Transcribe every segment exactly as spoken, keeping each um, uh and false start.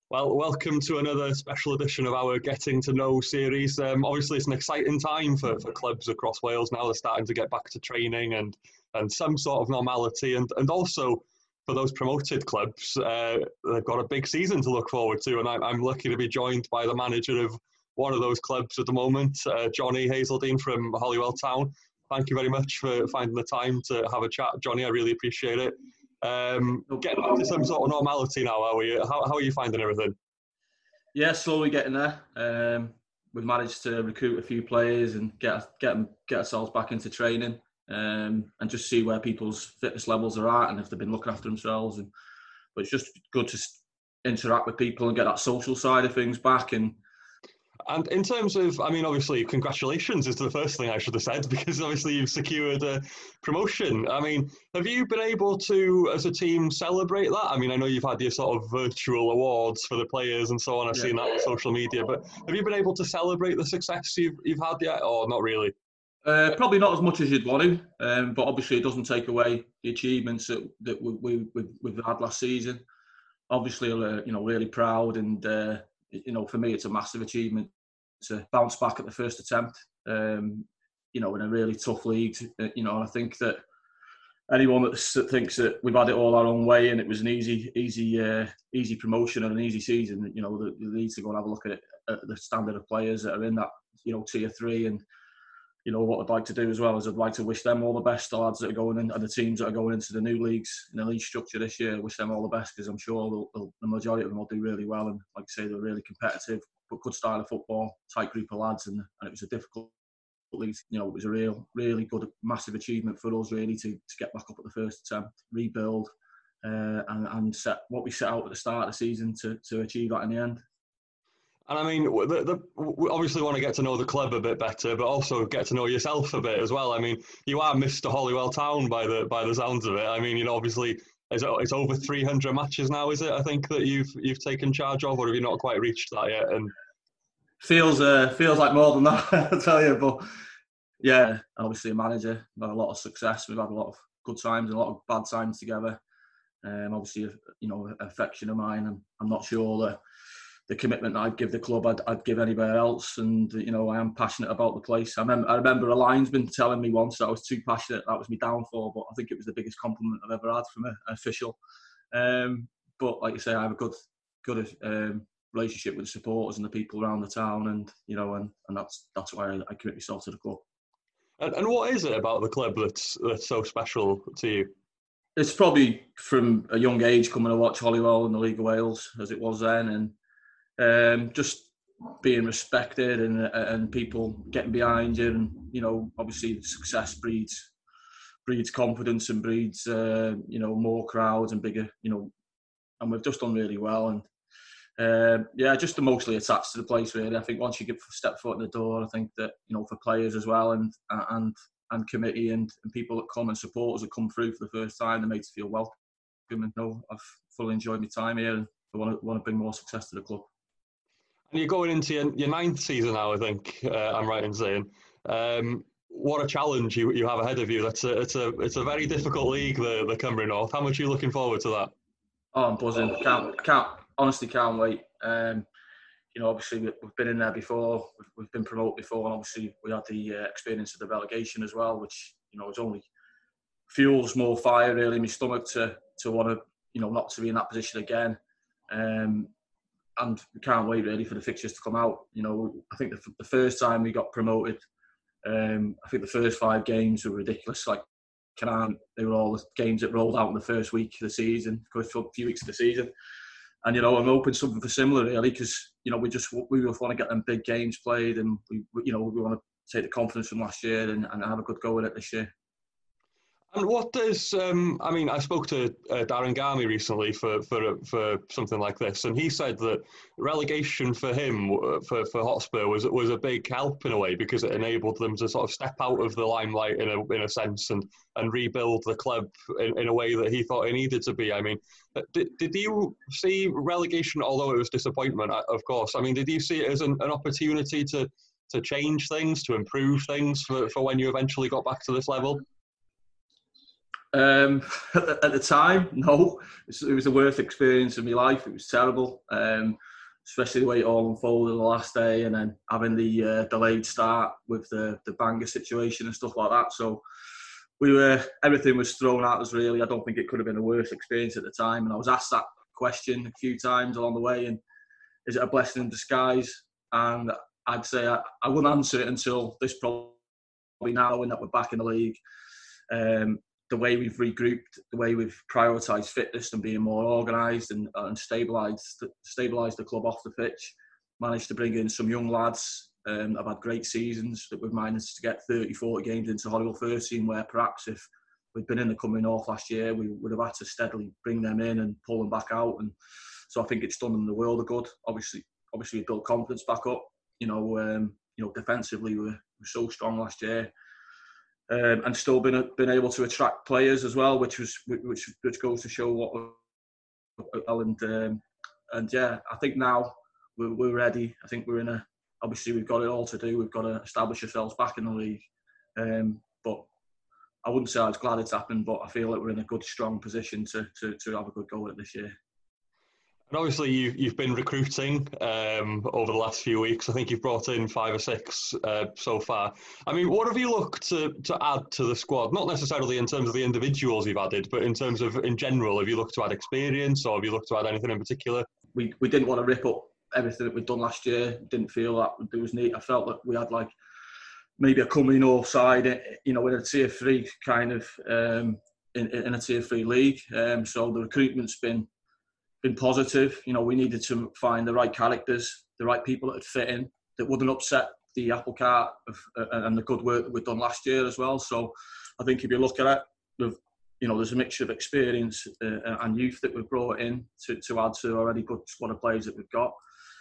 Well, welcome to another special edition of our Getting to Know series. Um, obviously, it's an exciting time for, for clubs across Wales now. They're starting to get back to training and, and some sort of normality. And, and also, for those promoted clubs, uh, they've got a big season to look forward to. And I, I'm lucky to be joined by the manager of one of those clubs at the moment, uh, Johnny Hazeldine from Holywell Town. Thank you very much for finding the time to have a chat, Johnny. I really appreciate it. Um, getting back to some sort of normality now, are we? How, how are you finding everything? Yeah, slowly getting there. Um, we've managed to recruit a few players and get get get ourselves back into training, um, and just see where people's fitness levels are at and if they've been looking after themselves. And but it's just good to interact with people and get that social side of things back. And And in terms of, I mean, obviously, congratulations is the first thing I should have said, because obviously you've secured a promotion. I mean, have you been able to, as a team, celebrate that? I mean, I know you've had your sort of virtual awards for the players and so on. I've yeah. seen that on social media, but have you been able to celebrate the success you've, you've had yet, or not really? Uh, probably not as much as you'd want to, um, but obviously it doesn't take away the achievements that, that we, we, we've, we've had last season. Obviously, uh, you know, really proud, and uh, you know, for me, it's a massive achievement to bounce back at the first attempt, um, you know, in a really tough league. You know, and I think that anyone that thinks that we've had it all our own way and it was an easy, easy, uh, easy promotion and an easy season, you know, they need to go and have a look at, at the standard of players that are in that, you know, tier three. And you know, what I'd like to do as well is I'd like to wish them all the best, the lads that are going in and the teams that are going into the new leagues, in the league structure this year. Wish them all the best, because I'm sure they'll, they'll, the majority of them will do really well. And like I say, they're really competitive, but good style of football, tight group of lads, and, and it was a difficult league. You know, it was a real, really good, massive achievement for us really to, to get back up at the first attempt, rebuild, uh, and, and set what we set out at the start of the season to, to achieve that in the end. And I mean, the, the, we obviously want to get to know the club a bit better, but also get to know yourself a bit as well. I mean, you are Mister Holywell Town by the by the sounds of it. I mean, you know, obviously, it's, it's over three hundred matches now, is it? I think that you've you've taken charge of, or have you not quite reached that yet? And feels uh, feels like more than that, I tell you. But yeah, obviously a manager. We've had a lot of success. We've had a lot of good times and a lot of bad times together. Um, obviously, you know, affection of mine. And I'm not sure that the commitment that I'd give the club, I'd, I'd give anywhere else. And, you know, I am passionate about the place. I remember, I remember a linesman telling me once that I was too passionate. That was my downfall, but I think it was the biggest compliment I've ever had from an official. Um, but like you say, I have a good, good um, relationship with the supporters and the people around the town, and you know, and, and that's that's why I, I commit myself to the club. And, and what is it about the club that's that's so special to you? It's probably from a young age coming to watch Holywell in the League of Wales as it was then, and Um, just being respected and and people getting behind you, and you know, obviously success breeds breeds confidence and breeds uh, you know, more crowds and bigger, you know, and we've just done really well. And uh, yeah, just mostly attached to the place really. I think once you get step foot in the door, I think that, you know, for players as well, and and and committee and, and people that come and supporters that come through for the first time, they make us feel welcome. And you know, I've fully enjoyed my time here, and I want to want to bring more success to the club. And you're going into your, your ninth season now, I think, uh, I'm right in saying. Um, what a challenge you, you have ahead of you. That's a, it's a it's a very difficult league, the, the Cymru North. How much are you looking forward to that? Oh, I'm buzzing. Can't, can't, honestly can't wait. Um, you know, obviously we've been in there before. We've, we've been promoted before, and obviously we had the uh, experience of the relegation as well, which, you know, it's only fuels more fire really in my stomach to to want to, you know, not to be in that position again. Um, And we can't wait really for the fixtures to come out. You know, I think the, the first time we got promoted, um, I think the first five games were ridiculous. Like, can I, they were all the games that rolled out in the first week of the season, for a few weeks of the season. And, you know, I'm hoping something for similar really, because, you know, we just, we just want to get them big games played, and we, you know, we want to take the confidence from last year and, and have a good go at it this year. And what does, um, I mean, I spoke to uh, Darren Garmy recently for, for for something like this, and he said that relegation for him, for, for Hotspur, was was a big help in a way, because it enabled them to sort of step out of the limelight in a in a sense and, and rebuild the club in, in a way that he thought it needed to be. I mean, did, did you see relegation, although it was disappointment, of course, I mean, did you see it as an, an opportunity to, to change things, to improve things for, for when you eventually got back to this level? Um, at, the, at the time, no. It was the worst experience of my life. It was terrible, um, especially the way it all unfolded the last day, and then having the uh, delayed start with the the Bangor situation and stuff like that. So we were everything was thrown at us. Really, I don't think it could have been a worse experience at the time. And I was asked that question a few times along the way, and is it a blessing in disguise? And I'd say I, I wouldn't answer it until this probably now, when that we're back in the league. Um, the way we've regrouped, the way we've prioritised fitness and being more organised and, and stabilised stabilised the club off the pitch, managed to bring in some young lads um, that have had great seasons, that we've managed to get thirty, forty games into Hollywood first team, where perhaps if we'd been in the Coming North last year, we would have had to steadily bring them in and pull them back out. And so I think it's done them the world of good. Obviously, obviously we built confidence back up. You know, um, you know, defensively we were, we were so strong last year. Um, and still been been able to attract players as well, which was which which goes to show what we're, and um, and yeah, I think now we're, we're ready. I think we're in a obviously we've got it all to do. We've got to establish ourselves back in the league. Um, but I wouldn't say I was glad it's happened, but I feel like we're in a good, strong position to to to have a good go at it this year. And obviously, you've, you've been recruiting um, over the last few weeks. I think you've brought in five or six uh, so far. I mean, what have you looked to, to add to the squad? Not necessarily in terms of the individuals you've added, but in terms of, in general, have you looked to add experience or have you looked to add anything in particular? We we didn't want to rip up everything that we'd done last year. Didn't feel that there was need. I felt that we had like maybe a Coming North side, you know, in a tier three kind of, um, in, in a tier three league. Um, so the recruitment's been been positive. You know, we needed to find the right characters, the right people that would fit in, that wouldn't upset the apple cart of, uh, and the good work that we've done last year as well. So I think if you look at it, we've, you know, there's a mixture of experience uh, and youth that we've brought in to, to add to already good squad of players that we've got.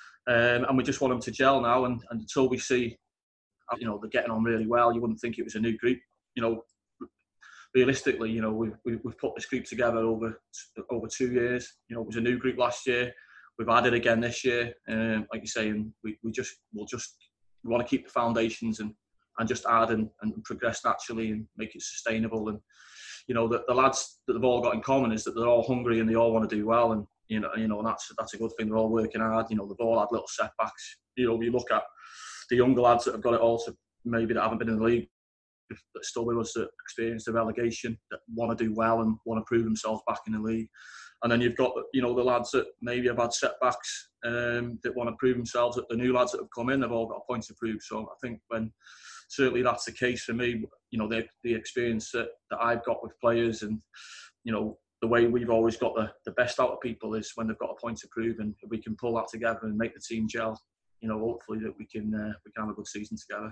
Um, and we just want them to gel now. And, and until we see, you know, they're getting on really well, you wouldn't think it was a new group. You know, realistically, you know, we've, we've put this group together over over two years. You know, it was a new group last year. We've added again this year. Um, like you say, and we, we just, we'll just we want to keep the foundations and, and just add and, and progress naturally and make it sustainable. And, you know, the, the lads that they've all got in common is that they're all hungry and they all want to do well. And, you know, you know, and that's, that's a good thing. They're all working hard. You know, they've all had little setbacks. You know, you look at the younger lads that have got it all to maybe that haven't been in the league, that still with us, that experience the relegation, that want to do well and want to prove themselves back in the league. And then you've got, you know, the lads that maybe have had setbacks, um, that want to prove themselves. That the new lads that have come in, they've all got a point to prove. So I think when certainly that's the case for me, you know, the the experience that, that I've got with players, and, you know, the way we've always got the, the best out of people is when they've got a point to prove, and if we can pull that together and make the team gel, you know, hopefully that we can uh, we can have a good season together.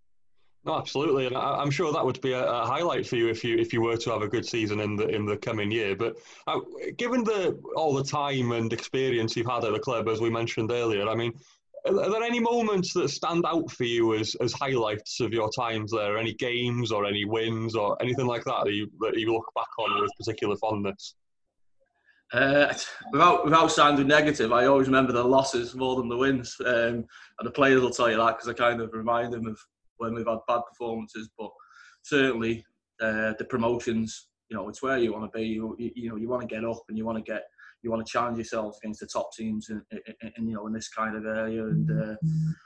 No, absolutely, and I, I'm sure that would be a, a highlight for you if you if you were to have a good season in the in the coming year. But uh, given the all the time and experience you've had at the club, as we mentioned earlier, I mean, are, are there any moments that stand out for you as as highlights of your times there? Any games or any wins or anything like that that you that you look back on with particular fondness? Uh, without without sounding negative, I always remember the losses more than the wins, um, and the players will tell you that, because I kind of remind them of when we've had bad performances. But certainly uh, the promotions, you know, it's where you want to be. You, you, you know, you want to get up and you want to get, you want to challenge yourself against the top teams, in, in, in you know, in this kind of area. And uh,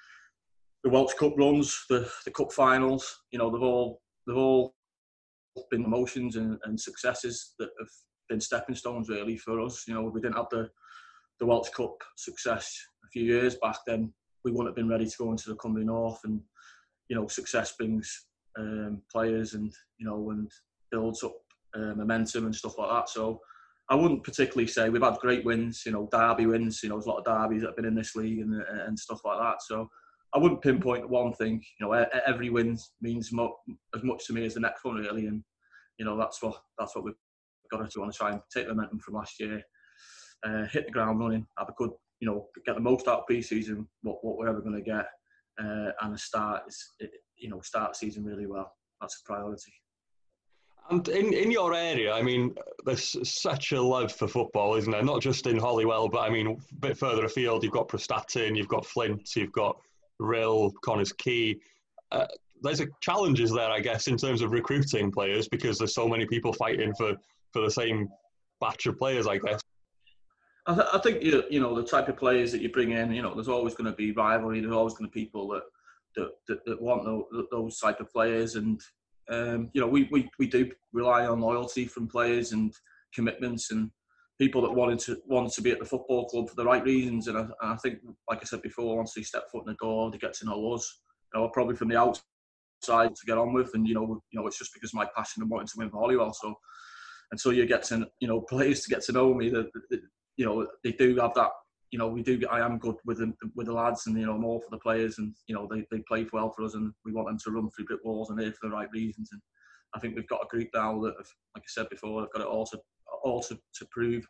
the Welsh Cup runs, the the cup finals, you know, they've all they've all been emotions and, and successes that have been stepping stones really for us. You know, if we didn't have the the Welsh Cup success a few years back, then we wouldn't have been ready to go into the Coming North. And, you know, success brings um, players and, you know, and builds up uh, momentum and stuff like that. So I wouldn't particularly say we've had great wins, you know, derby wins, you know, there's a lot of derbies that have been in this league and and stuff like that. So I wouldn't pinpoint one thing. You know, every win means mo- as much to me as the next one really. And, you know, that's what that's what we've got to want to try and take the momentum from last year, uh, hit the ground running, have a good, you know, get the most out of pre-season, what, what we're ever going to get. Uh, and a start is, you know, start the season really well. That's a priority. And in, in your area, I mean, there's such a love for football, isn't there? Not just in Holywell, but I mean, a bit further afield, you've got Prestatyn, you've got Flint, you've got Rhyl, Connors Quay. Uh, there's a challenges there, I guess, in terms of recruiting players because there's so many people fighting for, for the same batch of players, I guess. I, th- I think you you know the type of players that you bring in. You know, there's always going to be rivalry. There's always going to be people that that, that, that want those, those type of players, and um, you know, we, we we do rely on loyalty from players and commitments and people that wanted to wanted to be at the football club for the right reasons. And I, and I think, like I said before, once they step foot in the door, they get to know us. You know, probably from the outside to get on with, and you know, you know, it's just because of my passion and wanting to win volleyball. So until you get to, you know, players to get to know me, that, that you know, they do have that. You know, we do. I am good with the with the lads, and you know, more for the players, and you know, they they play well for us, and we want them to run through brick walls and here for the right reasons. And I think we've got a group now that, have, like I said before, have got it all to all to, to prove,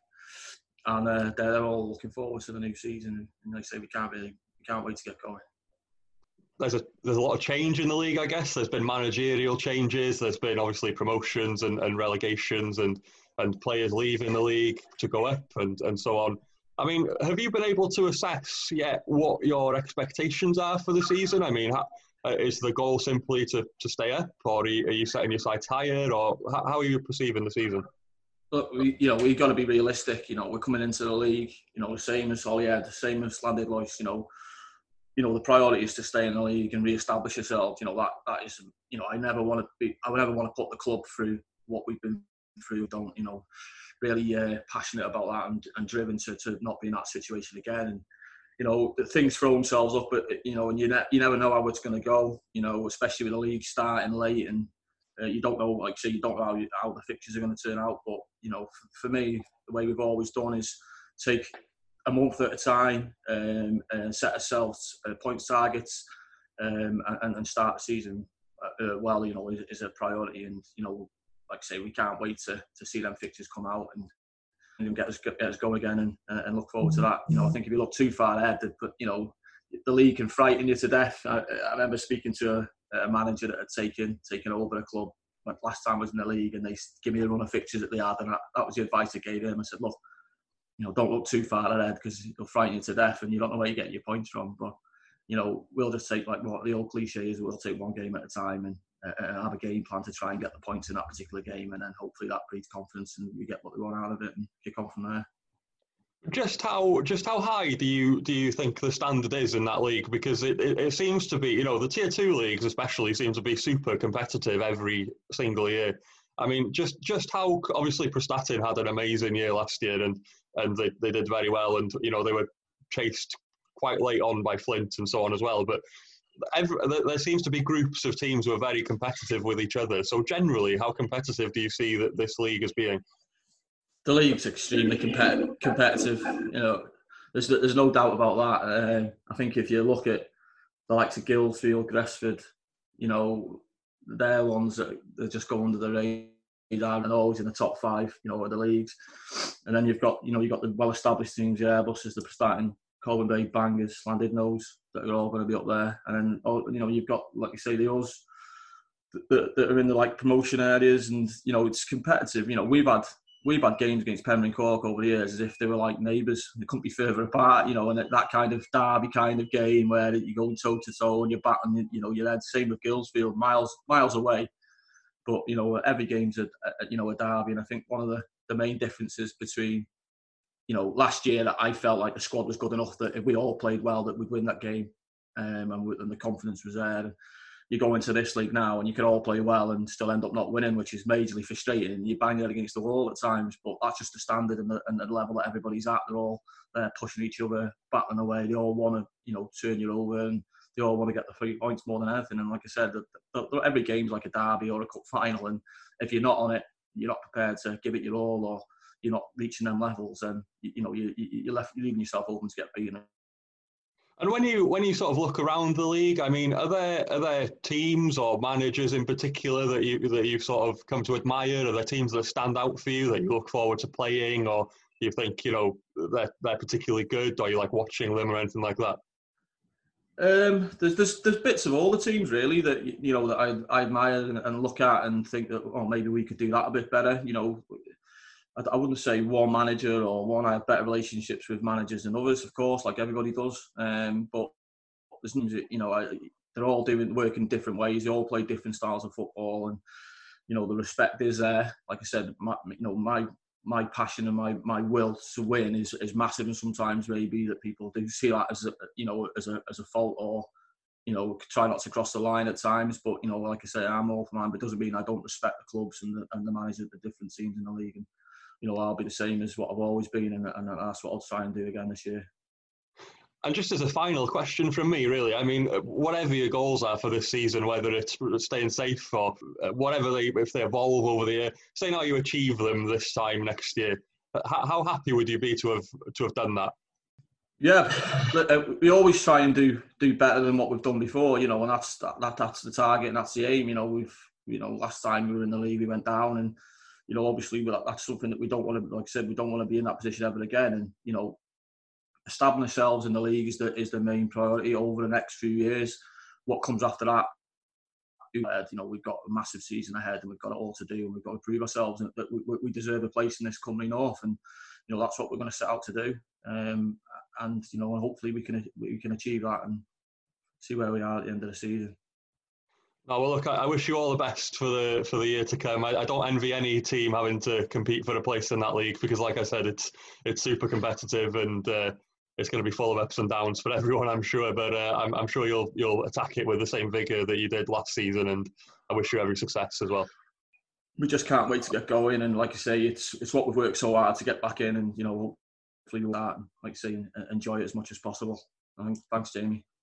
and uh, they're all looking forward to the new season. And like I say, we can't really, we can't wait to get going. There's a there's a lot of change in the league, I guess. There's been managerial changes. There's been obviously promotions and, and relegations and, and players leaving the league to go up and, and so on. I mean, have you been able to assess yet what your expectations are for the season? I mean, how, is the goal simply to, to stay up, or are you, are you setting your sights higher, or how, how are you perceiving the season? Look, we, you know, we've got to be realistic. You know, we're coming into the league, you know, the same as Holyhead, the same as Llandud Lwys, you know. You know, the priority is to stay in the league and re-establish yourselves. You know, that that is, you know, I never want to be, I would never want to put the club through what we've been through. Don't, you know, really uh, passionate about that and, and driven to, to not be in that situation again. And, you know, things throw themselves up, but, you know, and you, ne- you never know how it's going to go, you know, especially with the league starting late and uh, you don't know, like say, you don't know how, you, how the fixtures are going to turn out. But, you know, for, for me, the way we've always done is take a month at a time, um, and set ourselves uh, points targets, um, and, and start the season uh, well. You know, is, is a priority, and you know, like I say, we can't wait to, to see them fixtures come out and, and get us get us going again, and, and look forward to that. You know, I think if you look too far ahead, but you know, the league can frighten you to death. I, I remember speaking to a, a manager that had taken taken over a club like last time I was in the league, and they give me a run of fixtures that they had, and that, that was the advice I gave him. I said, look, you know, don't look too far ahead because it'll frighten you to death and you don't know where you're getting your points from. But, you know, we'll just take, like what the old cliche is, we'll take one game at a time and uh, have a game plan to try and get the points in that particular game, and then hopefully that breeds confidence and we get what we want out of it and kick on from there. Just how just how high do you do you think the standard is in that league? Because it, it, it seems to be, you know, the tier two leagues especially seem to be super competitive every single year. I mean, just just how, obviously Prestatyn had an amazing year last year and and they, they did very well, and you know they were chased quite late on by Flint and so on as well. But every, there seems to be groups of teams who are very competitive with each other. So generally, how competitive do you see that this league is being? The league's extremely compet- competitive. You know, there's there's no doubt about that. Uh, I think if you look at the likes of Guildfield, Gresford, you know, they're ones that they just go under the radar and always in the top five, you know, of the leagues. And then you've got, you know, you've got the well-established teams, the Airbuses, the Prestatyn, Colwyn Bay Bangers, Llandudnos, that are all going to be up there. And then, you know, you've got, like you say, the us that, that are in the like promotion areas, and you know, it's competitive. You know, we've had we've had games against Penryn and Cork over the years as if they were like neighbours. They couldn't be further apart, you know, and that kind of derby kind of game where you go toe to toe and you're batting, you know, you're head. Same with Guildfield, miles miles away. But, you know, every game's, a, a, you know, a derby. And I think one of the, the main differences between, you know, last year that I felt like the squad was good enough that if we all played well, that we'd win that game. Um, and, and the confidence was there. And you go into this league now and you can all play well and still end up not winning, which is majorly frustrating. You bang it against the wall at times, but that's just the standard and the, and the level that everybody's at. They're all uh, pushing each other, battling away. They all want to, you know, turn you over, and they all want to get the three points more than anything. And like I said, the, the, every game's like a derby or a cup final, and if you're not on it, you're not prepared to give it your all, or you're not reaching them levels, and you, you know you, you're left you're leaving yourself open to get beaten. And when you when you sort of look around the league, I mean, are there are there teams or managers in particular that you that you've sort of come to admire? Are there teams that stand out for you that you look forward to playing, or you think, you know, they're they're particularly good, or you like watching them or anything like that? Um, there's, there's there's bits of all the teams really that you know that I, I admire and, and look at and think that, oh, maybe we could do that a bit better. You know, I, I wouldn't say one manager or one I have better relationships with managers than others, of course, like everybody does. Um, but there's, you know, I, they're all doing working different ways. They all play different styles of football, and you know the respect is there. Like I said, my, you know my my passion and my, my will to win is, is massive, and sometimes maybe that people do see that as a, you know as a as a fault, or you know try not to cross the line at times. But you know, like I say, I'm all for mine, but it doesn't mean I don't respect the clubs and the, and the managers of the different teams in the league. And you know, I'll be the same as what I've always been, and, and that's what I'll try and do again this year. And just as a final question from me, really, I mean, whatever your goals are for this season, whether it's staying safe or whatever they, if they evolve over the year, say now you achieve them this time next year, how, how happy would you be to have to have done that? Yeah, we always try and do do better than what we've done before, you know, and that's that, that that's the target and that's the aim. You know, we've you know last time we were in the league, we went down, and you know, obviously that's something that we don't want to, like I said, we don't want to be in that position ever again. And you know, establishing ourselves in the league is the is the main priority over the next few years. What comes after that, you know, we've got a massive season ahead, and we've got it all to do, and we've got to prove ourselves that we, we deserve a place in this Cymru North, and you know that's what we're going to set out to do. Um, and you know, and hopefully we can we can achieve that and see where we are at the end of the season. Oh, well, look, I wish you all the best for the for the year to come. I, I don't envy any team having to compete for a place in that league because, like I said, it's it's super competitive, and uh, it's going to be full of ups and downs for everyone, I'm sure. But uh, I'm, I'm sure you'll you'll attack it with the same vigour that you did last season, and I wish you every success as well. We just can't wait to get going, and like I say, it's it's what we've worked so hard to get back in, and you know, hopefully we'll start and, like I say, enjoy it as much as possible. Thanks, Jamie.